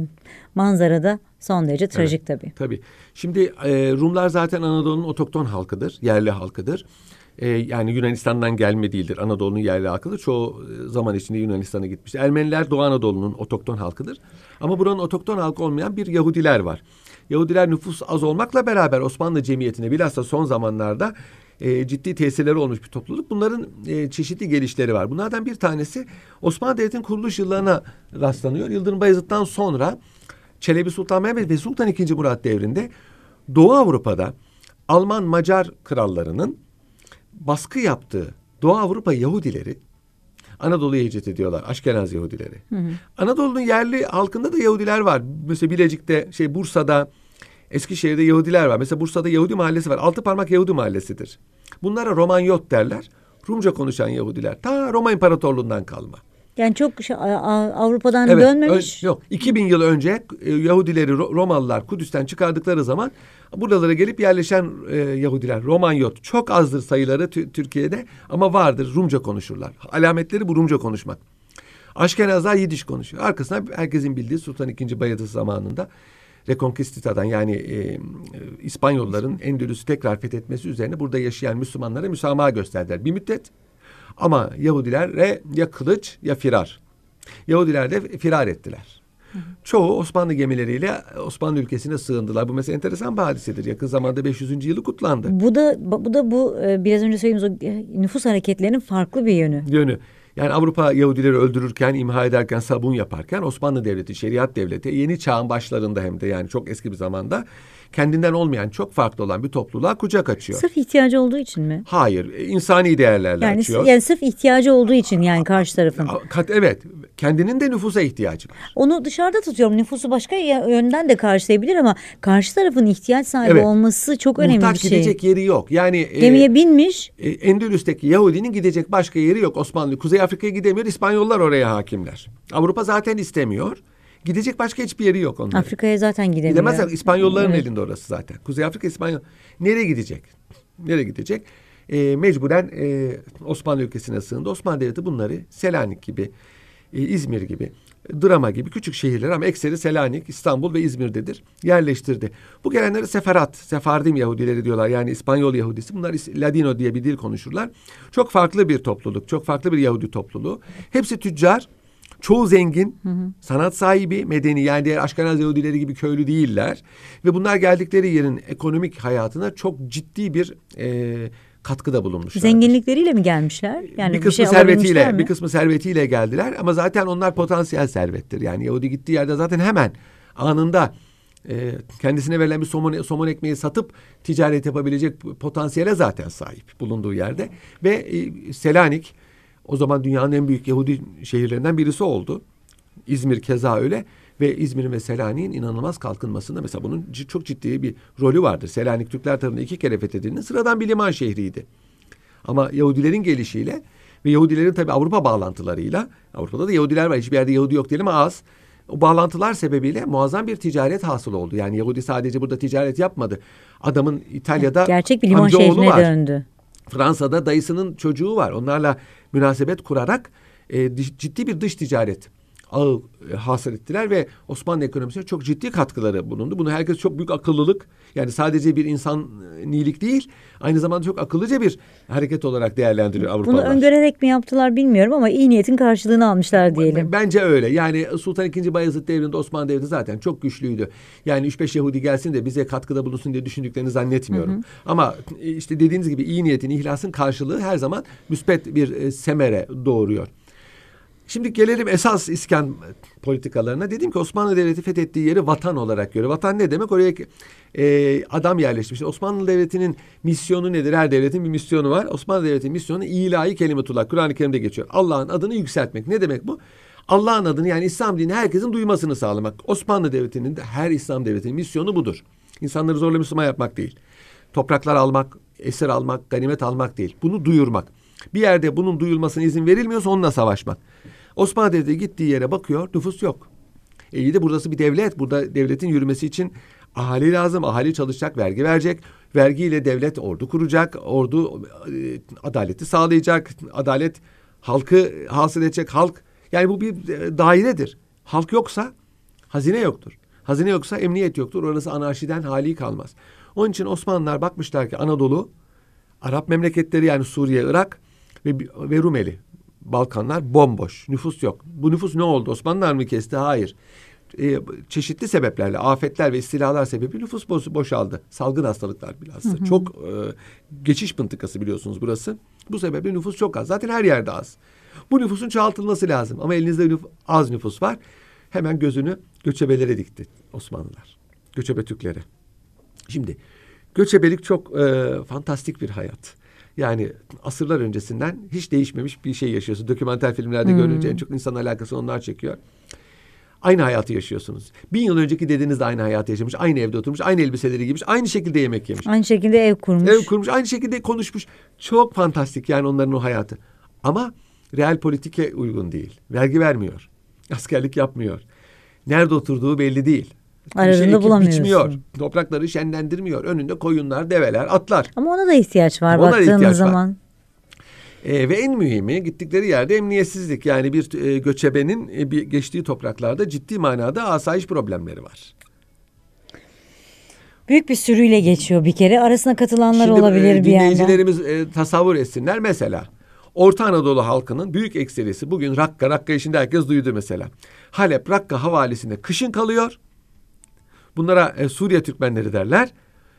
manzara son derece trajik tabii. Tabii. Şimdi Rumlar zaten Anadolu'nun otokton halkıdır, yerli halkıdır. Yani Yunanistan'dan gelme değildir. Anadolu'nun yerli halkıdır. Çoğu zaman içinde Yunanistan'a gitmiş. Ermeniler Doğu Anadolu'nun otokton halkıdır. Ama buranın otokton halkı olmayan bir Yahudiler var. Yahudiler nüfus az olmakla beraber Osmanlı cemiyetine bilhassa son zamanlarda ciddi tesirleri olmuş bir topluluk. Bunların çeşitli gelişleri var. Bunlardan bir tanesi Osmanlı Devleti'nin kuruluş yıllarına rastlanıyor. Yıldırım Bayezid'den sonra Çelebi Sultan Mehmet ve Sultan II. Murat devrinde Doğu Avrupa'da Alman Macar krallarının baskı yaptığı Doğu Avrupa Yahudileri Anadolu'ya hicret ediyorlar. Aşkenaz Yahudileri. Anadolu'nun yerli halkında da Yahudiler var. Mesela Bilecik'te, Bursa'da, Eskişehir'de Yahudiler var. Mesela Bursa'da Yahudi mahallesi var. Altıparmak Yahudi mahallesidir. Bunlara Romanyot derler. Rumca konuşan Yahudiler. Ta Roma İmparatorluğundan kalma. Yani çok Avrupa'dan dönmemiş. Yok. 2000 yıl önce Yahudileri Romalılar Kudüs'ten çıkardıkları zaman buralara gelip yerleşen Yahudiler, Romanyot. Çok azdır sayıları Türkiye'de ama vardır. Rumca konuşurlar. Alametleri bu Rumca konuşmak. Aşkenazlar Yidiş konuşuyor. Arkasından herkesin bildiği Sultan II. Bayezid zamanında Reconquista'dan, yani İspanyolların Endülüs'ü tekrar fethetmesi üzerine burada yaşayan Müslümanlara müsamaha gösterdiler bir müddet. Ama Yahudilere ya kılıç ya firar. Yahudiler de firar ettiler. Çoğu Osmanlı gemileriyle Osmanlı ülkesine sığındılar. Bu mesela enteresan bir hadisedir. Yakın zamanda 500. yılı kutlandı. Bu biraz önce söylediğimiz o nüfus hareketlerinin farklı bir yönü. Yani Avrupa Yahudileri öldürürken, imha ederken, sabun yaparken Osmanlı Devleti, şeriat devleti yeni çağın başlarında, hem de yani çok eski bir zamanda kendinden olmayan, çok farklı olan bir topluluğa kucak açıyor. Sırf ihtiyacı olduğu için mi? Hayır, insani değerlerle açıyor. Yani sırf ihtiyacı olduğu için, yani karşı tarafın. Evet, kendinin de nüfusa ihtiyacı var. Onu dışarıda tutuyorum. Nüfusu başka yönden de karşılayabilir ama karşı tarafın ihtiyaç sahibi olması çok önemli bir şey. Muhtaç gidecek yeri yok. Yani gemiye binmiş. Endülüs'teki Yahudinin gidecek başka yeri yok. Osmanlı Kuzey Afrika'ya gidemiyor. İspanyollar oraya hakimler. Avrupa zaten istemiyor. Gidecek başka hiçbir yeri yok onların. Afrika'ya zaten gidemiyor. Gidemezler. İspanyolların elinde orası zaten. Kuzey Afrika İspanyol. Nereye gidecek? Mecburen Osmanlı ülkesine sığındı. Osmanlı Devleti bunları Selanik gibi, İzmir gibi, Drama gibi küçük şehirler, ama ekseri Selanik, İstanbul ve İzmir'dedir, yerleştirdi. Bu gelenleri Sefardim Yahudileri diyorlar. Yani İspanyol Yahudisi. Bunlar Ladino diye bir dil konuşurlar. Çok farklı bir topluluk, çok farklı bir Yahudi topluluğu. Hepsi tüccar. Çoğu zengin, sanat sahibi, medeni, yani diğer Aşkenaz Yahudileri gibi köylü değiller. Ve bunlar geldikleri yerin ekonomik hayatına çok ciddi bir katkıda bulunmuşlar. Zenginlikleriyle mi gelmişler? Yani bir kısmı bir kısmı servetiyle geldiler ama zaten onlar potansiyel servettir. Yani Yahudi gittiği yerde zaten hemen anında kendisine verilen bir somon ekmeği satıp ticaret yapabilecek potansiyele zaten sahip bulunduğu yerde. Ve Selanik o zaman dünyanın en büyük Yahudi şehirlerinden birisi oldu. İzmir keza öyle. Ve İzmir'in ve Selanik'in inanılmaz kalkınmasında mesela bunun çok ciddi bir rolü vardır. Selanik Türkler tarafından 2 kere fethedildiğinde sıradan bir liman şehriydi. Ama Yahudilerin gelişiyle ve Yahudilerin tabii Avrupa bağlantılarıyla, Avrupa'da da Yahudiler var, hiçbir yerde Yahudi yok diyelim ama az. O bağlantılar sebebiyle muazzam bir ticaret hasıl oldu. Yani Yahudi sadece burada ticaret yapmadı. Adamın İtalya'da gerçek bir liman şehrine döndü. Fransa'da dayısının çocuğu var. Onlarla münasebet kurarak ciddi bir dış ticaret ağı hasıl ettiler ve Osmanlı ekonomisine çok ciddi katkıları bulundu. Bunu herkes çok büyük akıllılık, yani sadece bir insanilik değil, aynı zamanda çok akıllıca bir hareket olarak değerlendiriyor Avrupalılar. Bunu öngörerek mi yaptılar bilmiyorum ama iyi niyetin karşılığını almışlar diyelim. Bence öyle. Yani Sultan II. Bayezid devrinde Osmanlı Devleti zaten çok güçlüydü. Yani 3-5 Yahudi gelsin de bize katkıda bulunsun diye düşündüklerini zannetmiyorum. Ama işte dediğiniz gibi iyi niyetin, ihlasın karşılığı her zaman müspet bir semere doğuruyor. Şimdi gelelim esas iskan politikalarına. Dedim ki Osmanlı Devleti fethettiği yeri vatan olarak görüyor. Vatan ne demek? Oraya adam yerleşmiş. Osmanlı Devleti'nin misyonu nedir? Her devletin bir misyonu var. Osmanlı Devleti'nin misyonu ilahi kelimetullah. Kur'an-ı Kerim'de geçiyor. Allah'ın adını yükseltmek. Ne demek bu? Allah'ın adını, yani İslam dini herkesin duymasını sağlamak. Osmanlı Devleti'nin de her İslam devletinin misyonu budur. İnsanları zorla Müslüman yapmak değil. Topraklar almak, esir almak, ganimet almak değil. Bunu duyurmak. Bir yerde bunun duyulmasına izin verilmiyorsa onunla savaşmak. Osmanlı Devleti gittiği yere bakıyor, nüfus yok. İyi de burası bir devlet. Burada devletin yürümesi için ahali lazım. Ahali çalışacak, vergi verecek. Vergiyle devlet ordu kuracak. Ordu adaleti sağlayacak. Adalet halkı hasıl edecek. Halk, yani bu bir dairedir. Halk yoksa hazine yoktur. Hazine yoksa emniyet yoktur. Orası anarşiden hali kalmaz. Onun için Osmanlılar bakmışlar ki Anadolu, Arap memleketleri, yani Suriye, Irak ve Rumeli, Balkanlar bomboş. Nüfus yok. Bu nüfus ne oldu? Osmanlılar mı kesti? Hayır. Çeşitli sebeplerle, afetler ve istilalar sebebi nüfus boşaldı. Salgın hastalıklar bilhassa. Çok geçiş mıntıkası biliyorsunuz burası. Bu sebeple nüfus çok az. Zaten her yerde az. Bu nüfusun çoğaltılması lazım. Ama elinizde az nüfus var. Hemen gözünü göçebelere dikti Osmanlılar. Göçebe Türklere. Şimdi göçebelik çok fantastik bir hayat. Yani asırlar öncesinden hiç değişmemiş bir şey yaşıyorsunuz. Dokümanter filmlerde görünce en çok insan alakası onlar çekiyor. Aynı hayatı yaşıyorsunuz. 1000 yıl önceki dedeniz de aynı hayatı yaşamış. Aynı evde oturmuş, aynı elbiseleri giymiş, aynı şekilde yemek yemiş. Aynı şekilde ev kurmuş. Ev kurmuş, aynı şekilde konuşmuş. Çok fantastik yani onların o hayatı. Ama real politike uygun değil. Vergi vermiyor. Askerlik yapmıyor. Nerede oturduğu belli değil. Arasında bulamıyorsun. Biçmiyor. Toprakları şenlendirmiyor. Önünde koyunlar, develer, atlar. Ama ona da ihtiyaç var baktığımız zaman. Ve en mühimi gittikleri yerde emniyetsizlik. Yani bir göçebenin geçtiği topraklarda ciddi manada asayiş problemleri var. Büyük bir sürüyle geçiyor bir kere. Arasına katılanlar şimdi, olabilir bir yandan. Dinleyicilerimiz tasavvur etsinler. Mesela Orta Anadolu halkının büyük ekserisi bugün Rakka işinde herkes duydu mesela. Halep, Rakka havalisinde kışın kalıyor. Bunlara Suriye Türkmenleri derler.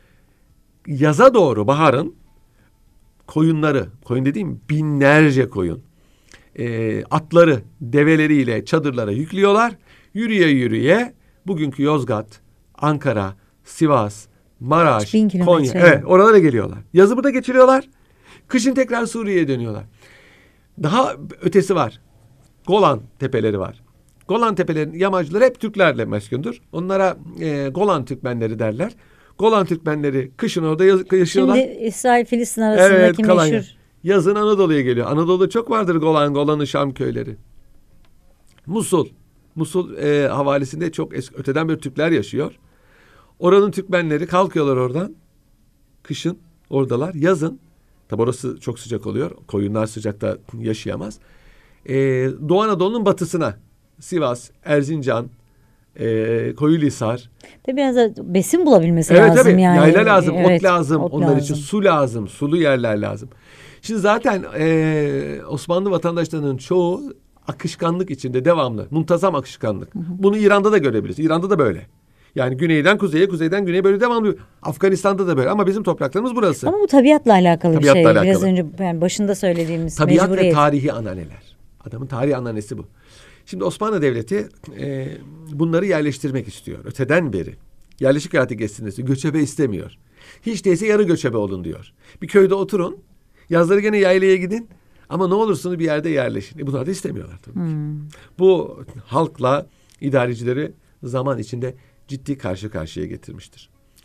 Yaza doğru baharın koyunları, koyun dediğim binlerce koyun, atları, develeriyle çadırlara yüklüyorlar. Yürüye yürüye bugünkü Yozgat, Ankara, Sivas, Maraş, Konya, evet, oralara geliyorlar. Yazı burada geçiriyorlar. Kışın tekrar Suriye'ye dönüyorlar. Daha ötesi var. Golan tepeleri var. Golan tepelerinin yamacları hep Türklerle meskundür. Onlara Golan Türkmenleri derler. Golan Türkmenleri kışın orada yaşıyorlar. Şimdi İsrail-Filistin arasındaki meşhur. Yazın Anadolu'ya geliyor. Anadolu'da çok vardır Golan'ı, Şam köyleri. Musul havalisinde çok öteden beri Türkler yaşıyor. Oranın Türkmenleri kalkıyorlar oradan. Kışın oradalar. Yazın, tabi orası çok sıcak oluyor. Koyunlar sıcakta yaşayamaz. Doğu Anadolu'nun batısına, Sivas, Erzincan, Koyulisar. Tabii biraz da besin bulabilmesi lazım tabii. yani. Yayla lazım, evet, ot lazım. ot Onlar lazım. için su lazım, sulu yerler lazım. Şimdi zaten Osmanlı vatandaşlarının çoğu akışkanlık içinde devamlı, muntazam akışkanlık. Bunu İran'da da görebiliriz. İran'da da böyle. Yani güneyden kuzeye, kuzeyden güneye böyle devamlı. Afganistan'da da böyle ama bizim topraklarımız burası. Ama bu tabiatla alakalı bir şey. Tabiatla Biraz alakalı. önce yani başında söylediğimiz Tabiat ve mecburiyet. tarihi ananeler. Adamın tarihi ananesi bu. Şimdi Osmanlı Devleti bunları yerleştirmek istiyor. Öteden beri. Yerleşik hayatı geçsin, göçebe istemiyor. Hiç değilse yarı göçebe olun diyor. Bir köyde oturun. Yazları gene yaylaya gidin. Ama ne olursunuz bir yerde yerleşin. Bunlar da istemiyorlar tabii ki. Bu halkla idarecileri zaman içinde ciddi karşı karşıya getirmiştir.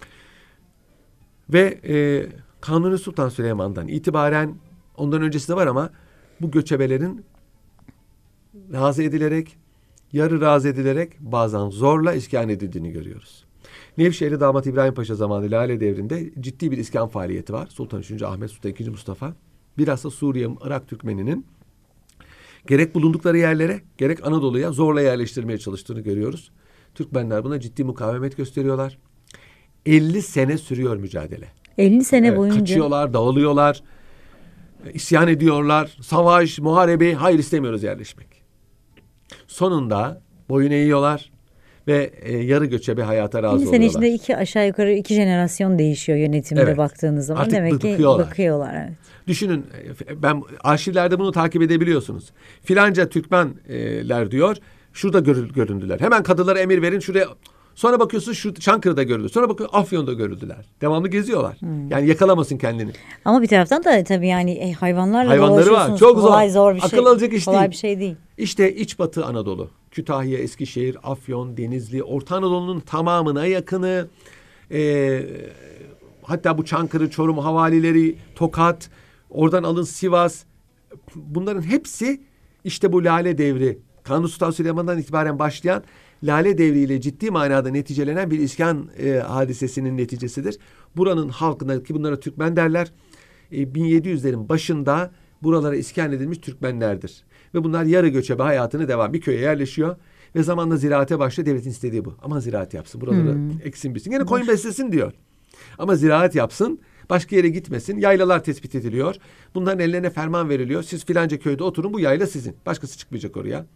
Ve Kanuni Sultan Süleyman'dan itibaren, ondan öncesi de var ama bu göçebelerin razı edilerek, yarı razı edilerek, bazen zorla iskan edildiğini görüyoruz. Nevşehirli Damat İbrahim Paşa zamanı Lale Devri'nde ciddi bir iskan faaliyeti var. Sultan 3. Ahmet, Sultan 2. Mustafa. Bilhassa Suriye, Irak Türkmeninin gerek bulundukları yerlere, gerek Anadolu'ya zorla yerleştirmeye çalıştığını görüyoruz. Türkmenler buna ciddi mukavemet gösteriyorlar. 50 sene sürüyor mücadele. 50 sene boyunca. Kaçıyorlar, dağılıyorlar, isyan ediyorlar, savaş, muharebe, hayır istemiyoruz yerleşmek. Sonunda boyun eğiyorlar ve yarı göçebe hayata razı 50 oluyorlar. sene içinde aşağı yukarı 2 jenerasyon değişiyor yönetimde Evet. baktığınız zaman. Artık Demek ki bıkıyorlar. bakıyorlar. Evet. Düşünün, ben arşivlerde bunu takip edebiliyorsunuz. Filanca Türkmenler diyor, şurada göründüler. Hemen kadılara emir verin şuraya. Sonra bakıyorsunuz şu Çankırı'da görüldü. Sonra bakıyor Afyon'da görüldüler. Devamlı geziyorlar. Yani yakalamasın kendini. Ama bir taraftan da tabii yani hayvanlarla Hayvanları var. dolaşıyorsunuz. Çok zor. Kolay, zor bir şey. Akıl alacak iş kolay değil. bir şey değil. İşte İç Batı Anadolu. Kütahya, Eskişehir, Afyon, Denizli, Orta Anadolu'nun tamamına yakını. Hatta bu Çankırı, Çorum havalileri, Tokat, oradan alın Sivas. Bunların hepsi işte bu Lale Devri. Kanuni Sultan Süleyman'dan itibaren başlayan Lale Devri ile ciddi manada neticelenen bir iskan hadisesinin neticesidir. Buranın halkına, ki bunlara Türkmen derler, 1700'lerin başında buralara iskan edilmiş Türkmenlerdir. Ve bunlar yarı göçebe hayatını devam. Bir köye yerleşiyor ve zamanla ziraate başlıyor. Devletin istediği bu. Ama ziraat yapsın. Buraları eksin bilsin. Yine koyun beslesin diyor. Ama ziraat yapsın. Başka yere gitmesin. Yaylalar tespit ediliyor. Bunların ellerine ferman veriliyor. Siz filanca köyde oturun. Bu yayla sizin. Başkası çıkmayacak oraya.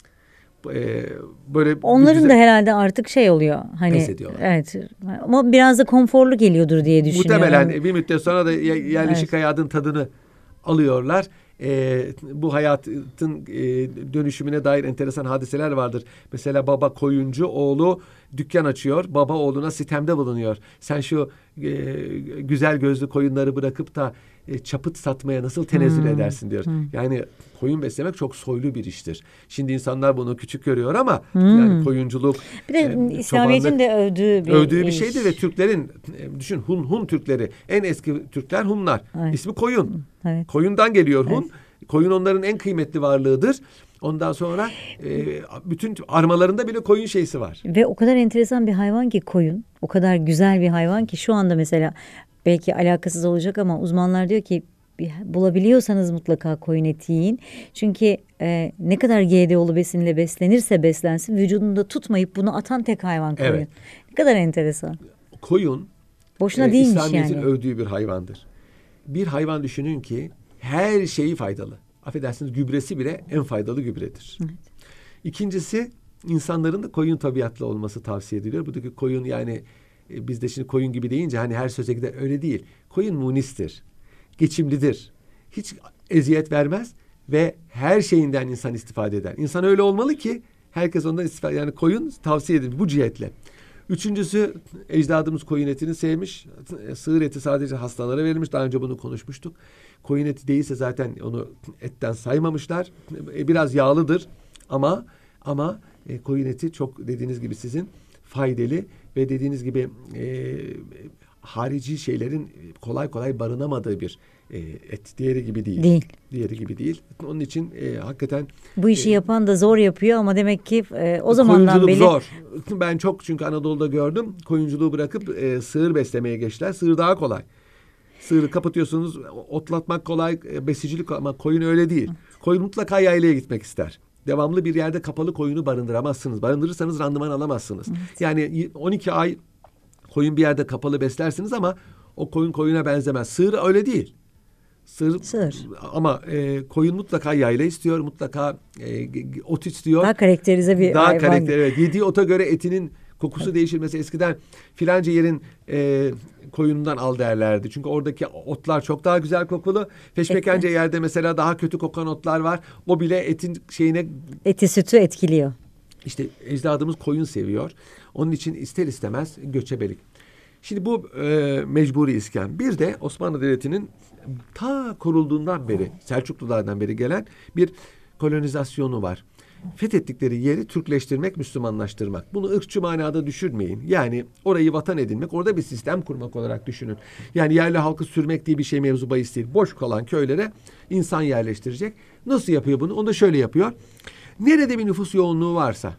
Böyle onların da herhalde artık şey oluyor. Hani pes ediyorlar. Evet. Ama biraz da konforlu geliyordur diye düşünüyorum. Muhtemelen bir müddet sonra da yerleşik hayatın tadını alıyorlar. Bu hayatın dönüşümüne dair enteresan hadiseler vardır. Mesela baba koyuncu, oğlu dükkan açıyor. Baba oğluna sitemde bulunuyor. Sen şu güzel gözlü koyunları bırakıp da çapıt satmaya nasıl tenezzül edersin diyor. Yani koyun beslemek çok soylu bir iştir. Şimdi insanlar bunu küçük görüyor ama yani koyunculuk, bir de İslamiyet'in de övdüğü bir şeydir ve Türklerin düşün Hun Türkleri, en eski Türkler Hunlar. Evet. İsmi koyun. Evet. Koyundan geliyor Hun. Evet. Koyun onların en kıymetli varlığıdır. Ondan sonra bütün armalarında bile koyun şeysi var. Ve o kadar enteresan bir hayvan ki koyun. O kadar güzel bir hayvan ki şu anda mesela belki alakasız olacak ama uzmanlar diyor ki bulabiliyorsanız mutlaka koyun eti yiyin. Çünkü ne kadar GDO'lu besinle beslenirse beslensin vücudunda tutmayıp bunu atan tek hayvan koyun. Evet. Ne kadar enteresan. Koyun boşuna değilmiş İslamiyet'in yani. övdüğü bir hayvandır. Bir hayvan düşünün ki her şeyi faydalı. Affedersiniz gübresi bile en faydalı gübredir. Evet. İkincisi insanların da koyun tabiatlı olması tavsiye ediliyor. Buradaki koyun yani bizde şimdi koyun gibi deyince hani her söze gider öyle değil. Koyun munistir. Geçimlidir. Hiç eziyet vermez ve her şeyinden insan istifade eder. İnsan öyle olmalı ki herkes ondan istifade, yani koyun tavsiye edilir bu cihetle. Üçüncüsü ecdadımız koyun etini sevmiş. Sığır eti sadece hastalara verilmiş. Daha önce bunu konuşmuştuk. Koyun eti değilse zaten onu etten saymamışlar. Biraz yağlıdır ama koyun eti çok dediğiniz gibi sizin faydalı ve dediğiniz gibi harici şeylerin kolay kolay barınamadığı bir et. Diğeri gibi değil. Diğeri gibi değil. Onun için hakikaten bu işi yapan da zor yapıyor ama demek ki o zamandan beri zor. Ben çok çünkü Anadolu'da gördüm. Koyunculuğu bırakıp sığır beslemeye geçtiler. Sığır daha kolay. Sığırı kapatıyorsunuz, otlatmak kolay, besicilik ama koyun öyle değil. Koyun mutlaka yaylaya gitmek ister. Devamlı bir yerde kapalı koyunu barındıramazsınız. Barındırırsanız randıman alamazsınız. Evet. Yani 12 ay koyun bir yerde kapalı beslersiniz ama o koyun koyuna benzemez. Sığır öyle değil. Sığır. Ama koyun mutlaka yayla istiyor, mutlaka ot istiyor. Daha karakterize bir Daha hayvan. karakter, evet. Yediği ota göre etinin kokusu değişir. Mesela eskiden filanca yerin koyunundan al derlerdi. Çünkü oradaki otlar çok daha güzel kokulu. Peşmekenci yerde mesela daha kötü kokan otlar var. O bile etin şeyine... Eti sütü etkiliyor. İşte ecdadımız koyun seviyor. Onun için ister istemez göçebelik. Şimdi bu mecburi iskan. Bir de Osmanlı Devleti'nin ta kurulduğundan beri, Selçuklulardan beri gelen bir kolonizasyonu var. Fethettikleri yeri Türkleştirmek, Müslümanlaştırmak. Bunu ırkçı manada düşünmeyin. Yani orayı vatan edinmek, orada bir sistem kurmak olarak düşünün. Yani yerli halkı sürmek diye bir şey mevzu bahis değil. Boş kalan köylere insan yerleştirecek. Nasıl yapıyor bunu? Onu da şöyle yapıyor. Nerede bir nüfus yoğunluğu varsa,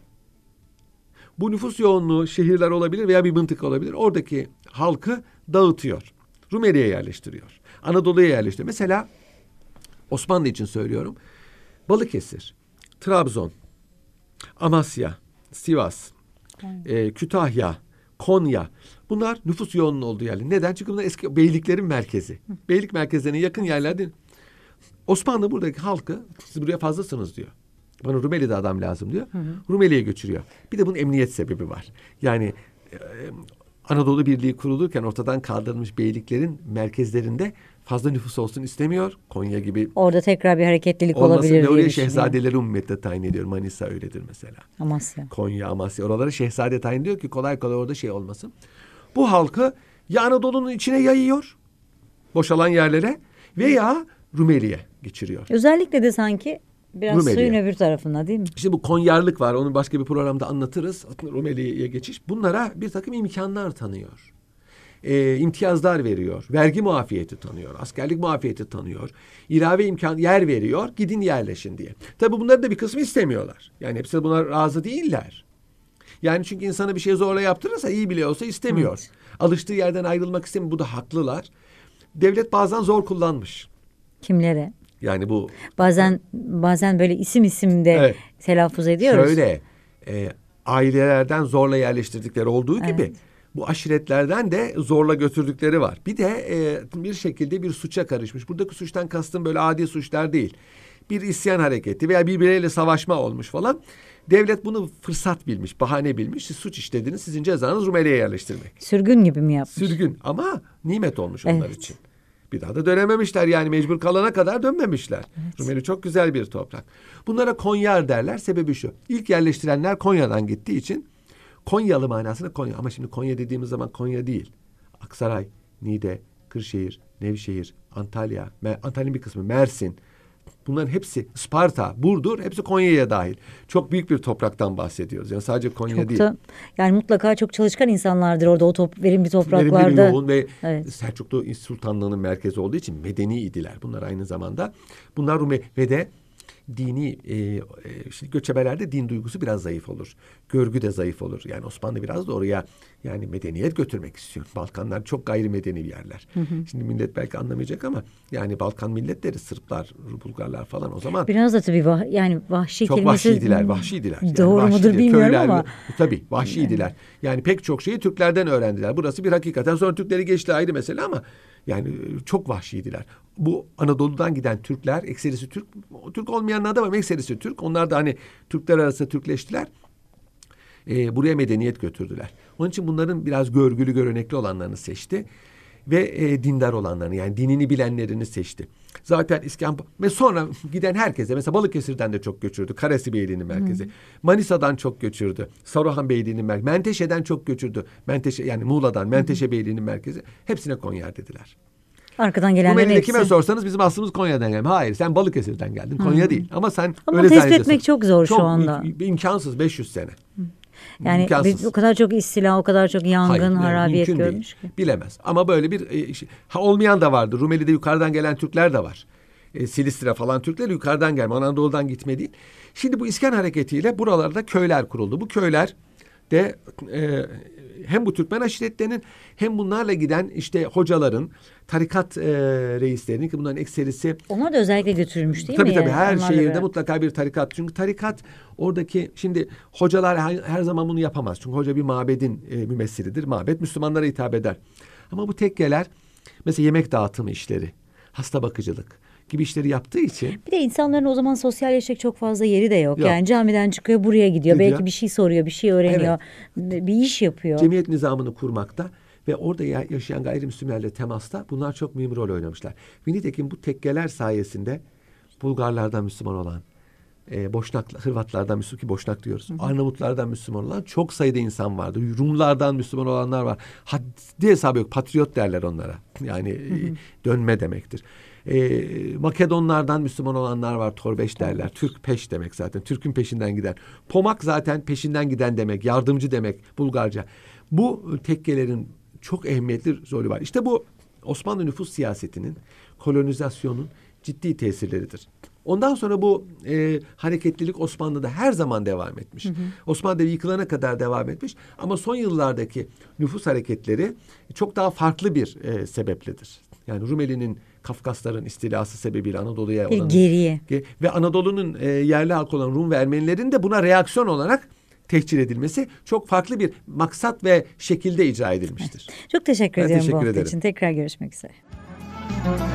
bu nüfus yoğunluğu şehirler olabilir veya bir mıntıka olabilir. Oradaki halkı dağıtıyor. Rumeli'ye yerleştiriyor. Anadolu'ya yerleştiriyor. Mesela Osmanlı için söylüyorum. Balıkesir, Trabzon, Amasya, Sivas, Kütahya, Konya. Bunlar nüfus yoğunluğu olduğu yerler. Neden? Çünkü bunlar eski beyliklerin merkezi. Beylik merkezlerine yakın yerlerde. Osmanlı buradaki halkı, siz buraya fazlasınız diyor. Bana Rumeli'de adam lazım diyor. Rumeli'ye götürüyor. Bir de bunun emniyet sebebi var. Yani Anadolu Birliği kurulurken ortadan kaldırılmış beyliklerin merkezlerinde fazla nüfus olsun istemiyor. Konya gibi. Orada tekrar bir hareketlilik olmasın olabilir diye oraya düşünüyor. şehzadeleri umumiyette tayin ediyor. Manisa öyledir mesela. Amasya. Konya, Amasya. Oralara şehzade tayin ediyor ki kolay kolay orada şey olmasın. Bu halkı ya Anadolu'nun içine yayıyor. Boşalan yerlere veya Rumeli'ye geçiriyor. Özellikle de sanki biraz Rumeli'ye. suyun öbür tarafına değil mi? İşte bu Konyarlık var. Onu başka bir programda anlatırız. Rumeli'ye geçiş. Bunlara bir takım imkanlar tanıyor. İmtiyazlar veriyor. Vergi muafiyeti tanıyor. Askerlik muafiyeti tanıyor. İlave imkan yer veriyor. Gidin yerleşin diye. Tabii bunların da bir kısmı istemiyorlar. Yani hepsi buna razı değiller. Yani çünkü insana bir şey zorla yaptırırsa iyi bile olsa istemiyor. Evet. Alıştığı yerden ayrılmak istemiyor. Bu da haklılar. Devlet bazen zor kullanmış. Kimlere? Yani bu Bazen böyle isim de evet, telaffuz ediyoruz. şöyle ailelerden zorla yerleştirdikleri olduğu gibi bu aşiretlerden de zorla götürdükleri var. Bir de bir şekilde bir suça karışmış. Buradaki suçtan kastım böyle adi suçlar değil. Bir isyan hareketi veya birbirleriyle savaşma olmuş falan. Devlet bunu fırsat bilmiş, bahane bilmiş. Siz suç işlediniz, sizin cezanız Rumeli'ye yerleştirmek. Sürgün gibi mi yapmış? Sürgün ama nimet olmuş onlar için. Bir daha da dönememişler yani mecbur kalana kadar dönmemişler. Evet. Rumeli çok güzel bir toprak. Bunlara Konyar derler. Sebebi şu. İlk yerleştirenler Konya'dan gittiği için Konyalı manasına Konya. Ama şimdi Konya dediğimiz zaman Konya değil. Aksaray, Niğde, Kırşehir, Nevşehir, Antalya, Antalya'nın bir kısmı Mersin. Bunların hepsi Sparta, Burdur, hepsi Konya'ya dahil. Çok büyük bir topraktan bahsediyoruz. Yani sadece Konya çok değil. Da, yani mutlaka çok çalışkan insanlardır orada o verimli topraklarda. Verimli bir yoğun ve evet. Selçuklu Sultanlığı'nın merkezi olduğu için medeni idiler. Bunlar aynı zamanda. Bunlar Rumeli ve de dini şimdi göçebelerde din duygusu biraz zayıf olur. Görgü de zayıf olur. Yani Osmanlı biraz da oraya yani medeniyet götürmek istiyor. Balkanlar çok gayrimedeni yerler. Şimdi millet belki anlamayacak ama yani Balkan milletleri Sırplar, Bulgarlar falan o zaman biraz da tabii yani vahşi çok kelimesi vahşidiler. Yani doğru mudur bilmiyorum köyler, ama tabii vahşidiler. Yani pek çok şeyi Türklerden öğrendiler. Burası bir hakikaten sonra Türkleri geçti ayrı mesele ama yani çok vahşiydiler. Bu Anadolu'dan giden Türkler, ekserisi Türk olmayanlar da var ama ekserisi Türk. Onlar da hani Türkler arasında Türkleştiler. Buraya medeniyet götürdüler. Onun için bunların biraz görgülü, görenekli olanlarını seçti. Ve dindar olanlarını yani dinini bilenlerini seçti. Zaten ve sonra giden herkese mesela Balıkesir'den de çok göçürdü. Karasi Beyliği'nin merkezi. Manisa'dan çok göçürdü. Saruhan Beyliği'nin merkezi. Menteşe'den çok göçürdü. Yani Muğla'dan Menteşe Beyliği'nin merkezi. Hepsine Konyar dediler. Arkadan gelenlerin Rumeli'de hepsi. kime sorsanız bizim aslımız Konya'dan geldi. Hayır sen Balıkesir'den geldin. Konya değil. Ama sen ama öyle tespit etmek çok zor şu anda. İmkansız 500 sene. Yani o kadar çok istila, o kadar çok yangın, harabiyet görmüş ki. Bilemez. Ama böyle bir olmayan da vardı. Rumeli'de yukarıdan gelen Türkler de var. Silistre falan Türkler yukarıdan gelme. Anadolu'dan gitme değil. Şimdi bu İskan hareketiyle buralarda köyler kuruldu. Bu köyler de hem bu Türkmen aşiretlerinin hem bunlarla giden işte hocaların, tarikat reislerinin ki bunların ekserisi. Onlar da özellikle götürülmüş değil tabii, mi? Tabii her onlarla şehirde mutlaka bir tarikat. Çünkü tarikat oradaki şimdi hocalar her zaman bunu yapamaz. Çünkü hoca bir mabedin mümessilidir. Mabet Müslümanlara hitap eder. Ama bu tekkeler mesela yemek dağıtımı işleri. hasta bakıcılık gibi işleri yaptığı için. Bir de insanların o zaman sosyalleşecek çok fazla yeri de yok. Yok. Yani camiden çıkıyor, buraya gidiyor. Belki bir şey soruyor, bir şey öğreniyor, bir iş yapıyor. Cemiyet nizamını kurmakta ve orada yaşayan gayrimüslimlerle temasta bunlar çok mühim rol oynamışlar. Ve nitekim bu tekkeler sayesinde Bulgarlardan Müslüman olan, Hırvatlardan Müslüman, ki Boşnak diyoruz. Arnavutlardan Müslüman olan çok sayıda insan vardı. Rumlardan Müslüman olanlar var. Haddi hesabı yok. Patriot derler onlara. Yani dönme demektir. Makedonlardan Müslüman olanlar var. Torbeş derler. Türk peş demek zaten. Türk'ün peşinden giden. Pomak zaten peşinden giden demek. Yardımcı demek Bulgarca. Bu tekkelerin çok ehemmiyetli rolü var. İşte bu Osmanlı nüfus siyasetinin, kolonizasyonun ciddi tesirleridir. Ondan sonra bu hareketlilik Osmanlı'da her zaman devam etmiş. Osmanlı Devleti yıkılana kadar devam etmiş. Ama son yıllardaki nüfus hareketleri çok daha farklı bir sebepledir. Yani Rumeli'nin, Kafkasların istilası sebebiyle Anadolu'ya olan geriye ve Anadolu'nun yerli halk olan Rum ve Ermenilerin de buna reaksiyon olarak tehcir edilmesi çok farklı bir maksat ve şekilde icra edilmiştir. Çok teşekkür Ben ediyorum teşekkür bu hafta ederim. için. Tekrar görüşmek üzere.